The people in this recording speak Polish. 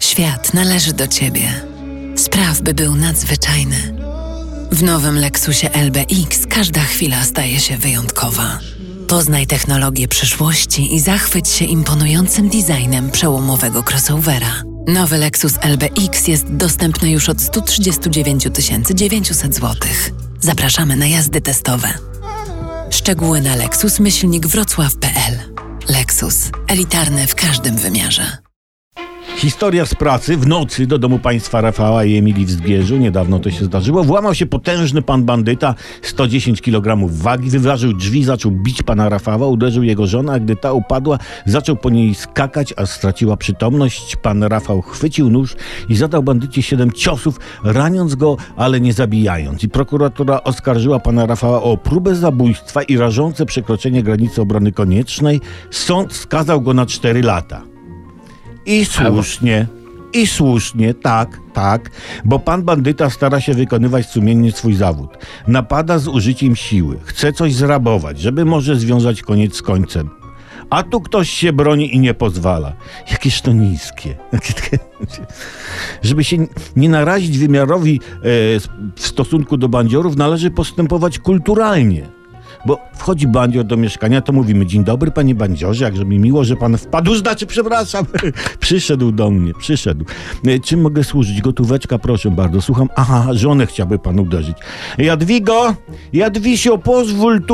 Świat należy do Ciebie. Spraw, by był nadzwyczajny. W nowym Lexusie LBX każda chwila staje się wyjątkowa. Poznaj technologię przyszłości i zachwyć się imponującym designem przełomowego crossovera. Nowy Lexus LBX jest dostępny już od 139 900 zł. Zapraszamy na jazdy testowe. Szczegóły na lexus-wrocław.pl. Lexus. Elitarny w każdym wymiarze. Historia z pracy. W nocy do domu państwa Rafała i Emilii w Zgierzu, niedawno to się zdarzyło, włamał się potężny pan bandyta, 110 kg wagi, wyważył drzwi, zaczął bić pana Rafała, uderzył jego żonę, a gdy ta upadła, zaczął po niej skakać, a straciła przytomność. Pan Rafał chwycił nóż i zadał bandycie 7 ciosów, raniąc go, ale nie zabijając. I prokuratura oskarżyła pana Rafała o próbę zabójstwa i rażące przekroczenie granicy obrony koniecznej. Sąd skazał go na 4 lata. I słusznie, tak, bo pan bandyta stara się wykonywać sumiennie swój zawód. Napada z użyciem siły, chce coś zrabować, żeby może związać koniec z końcem. A tu ktoś się broni i nie pozwala. Jakież to niskie. Żeby się nie narazić wymiarowi w stosunku do bandziorów, należy postępować kulturalnie. Bo wchodzi bandzior do mieszkania, to mówimy: dzień dobry, panie bandziorze, jakże mi miło, że pan wpadł, przepraszam, przyszedł do mnie. Czym mogę służyć? Gotóweczka, proszę bardzo, słucham. Aha, żonę chciałby pan uderzyć. Jadwigo, Jadwisio, pozwól tu.